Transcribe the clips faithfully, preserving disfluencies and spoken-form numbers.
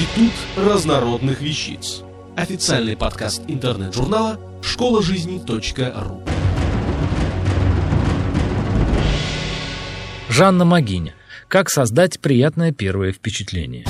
Институт разнородных вещиц. Официальный подкаст интернет-журнала школа жизни точка ру. Жанна Магиня. Как создать приятное первое впечатление?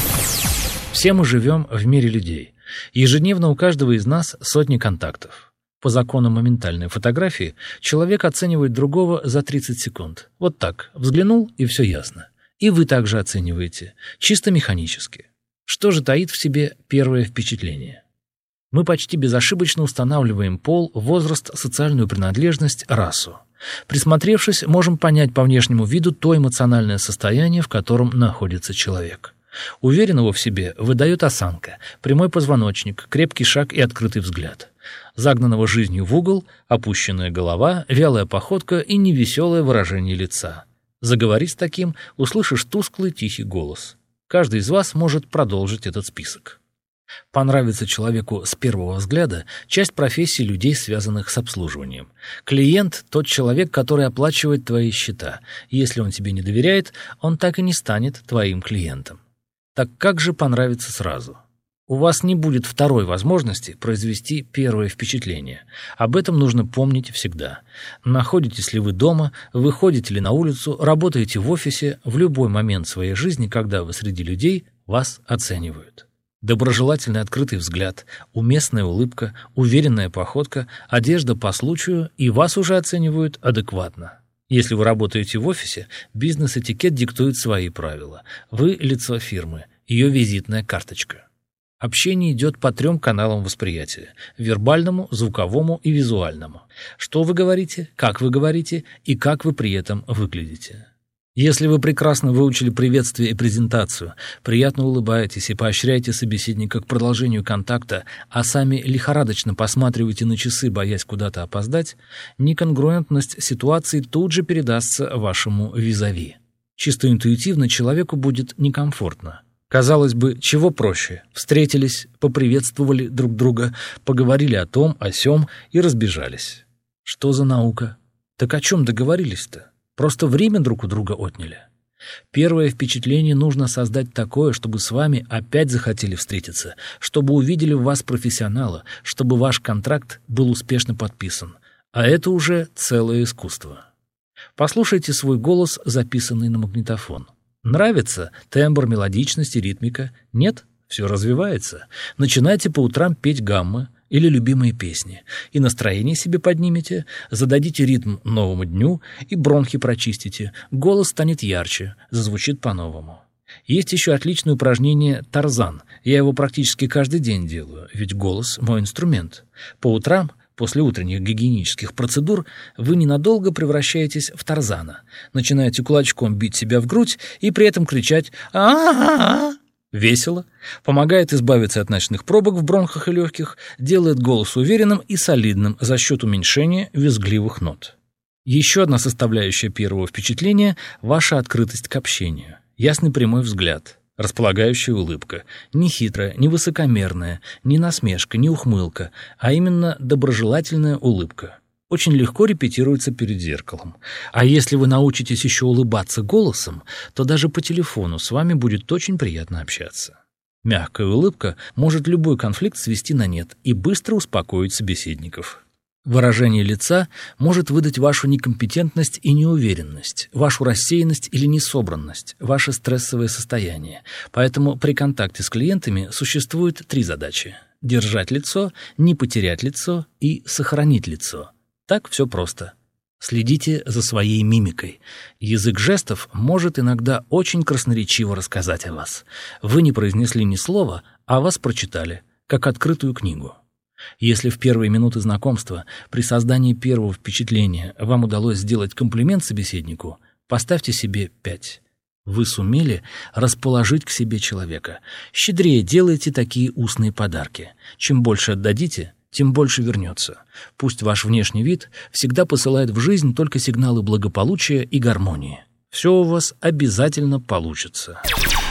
Все мы живем в мире людей. Ежедневно у каждого из нас сотни контактов. По закону моментальной фотографии человек оценивает другого за тридцать секунд. Вот так, взглянул, и все ясно. И вы также оцениваете, чисто механически. Что же таит в себе первое впечатление? Мы почти безошибочно устанавливаем пол, возраст, социальную принадлежность, расу. Присмотревшись, можем понять по внешнему виду то эмоциональное состояние, в котором находится человек. Уверенного в себе выдает осанка, прямой позвоночник, крепкий шаг и открытый взгляд. Загнанного жизнью в угол, опущенная голова, вялая походка и невеселое выражение лица. Заговори с таким, услышишь тусклый тихий голос. Каждый из вас может продолжить этот список. Понравится человеку с первого взгляда часть профессий людей, связанных с обслуживанием. Клиент – тот человек, который оплачивает твои счета. Если он тебе не доверяет, он так и не станет твоим клиентом. Так как же понравится сразу? У вас не будет второй возможности произвести первое впечатление. Об этом нужно помнить всегда. Находитесь ли вы дома, выходите ли на улицу, работаете в офисе, в любой момент своей жизни, когда вы среди людей, вас оценивают. Доброжелательный открытый взгляд, уместная улыбка, уверенная походка, одежда по случаю, и вас уже оценивают адекватно. Если вы работаете в офисе, бизнес-этикет диктует свои правила. Вы – лицо фирмы, ее визитная карточка. Общение идет по трем каналам восприятия – вербальному, звуковому и визуальному. Что вы говорите, как вы говорите и как вы при этом выглядите. Если вы прекрасно выучили приветствие и презентацию, приятно улыбаетесь и поощряете собеседника к продолжению контакта, а сами лихорадочно посматриваете на часы, боясь куда-то опоздать, неконгруентность ситуации тут же передастся вашему визави. Чисто интуитивно человеку будет некомфортно. Казалось бы, чего проще? Встретились, поприветствовали друг друга, поговорили о том, о сём и разбежались. Что за наука? Так о чем договорились-то? Просто время друг у друга отняли. Первое впечатление нужно создать такое, чтобы с вами опять захотели встретиться, чтобы увидели в вас профессионала, чтобы ваш контракт был успешно подписан. А это уже целое искусство. Послушайте свой голос, записанный на магнитофон. Нравится тембр, мелодичность и ритмика? Нет? Все развивается. Начинайте по утрам петь гаммы или любимые песни, и настроение себе поднимете, зададите ритм новому дню и бронхи прочистите, голос станет ярче, зазвучит по-новому. Есть еще отличное упражнение «Тарзан». Я его практически каждый день делаю, ведь голос – мой инструмент. По утрам, после утренних гигиенических процедур, вы ненадолго превращаетесь в Тарзана. Начинаете кулачком бить себя в грудь и при этом кричать «А-а-а!». Весело, помогает избавиться от ночных пробок в бронхах и легких, делает голос уверенным и солидным за счет уменьшения визгливых нот. Еще одна составляющая первого впечатления – ваша открытость к общению. Ясный прямой взгляд, располагающая улыбка, не хитрая, не высокомерная, не насмешка, не ухмылка, а именно доброжелательная улыбка. Очень легко репетируется перед зеркалом. А если вы научитесь еще улыбаться голосом, то даже по телефону с вами будет очень приятно общаться. Мягкая улыбка может любой конфликт свести на нет и быстро успокоить собеседников. Выражение лица может выдать вашу некомпетентность и неуверенность, вашу рассеянность или несобранность, ваше стрессовое состояние. Поэтому при контакте с клиентами существует три задачи: держать лицо, не потерять лицо и сохранить лицо. Так все просто. Следите за своей мимикой. Язык жестов может иногда очень красноречиво рассказать о вас. Вы не произнесли ни слова, а вас прочитали, как открытую книгу. Если в первые минуты знакомства при создании первого впечатления вам удалось сделать комплимент собеседнику, поставьте себе пять. Вы сумели расположить к себе человека. Щедрее делайте такие устные подарки. Чем больше отдадите, тем больше вернется. Пусть ваш внешний вид всегда посылает в жизнь только сигналы благополучия и гармонии. Все у вас обязательно получится.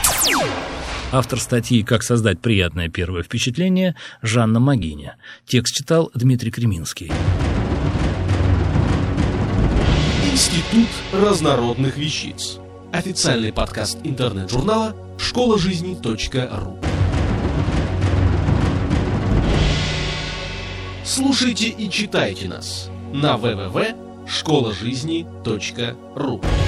Автор статьи «Как создать приятное первое впечатление» Жанна Магиня. Текст читал Дмитрий Креминский. Институт разнородных вещиц. Официальный подкаст интернет-журнала школа жизни точка ру. Слушайте и читайте нас на дабл ю дабл ю дабл ю точка школа жизни точка ру.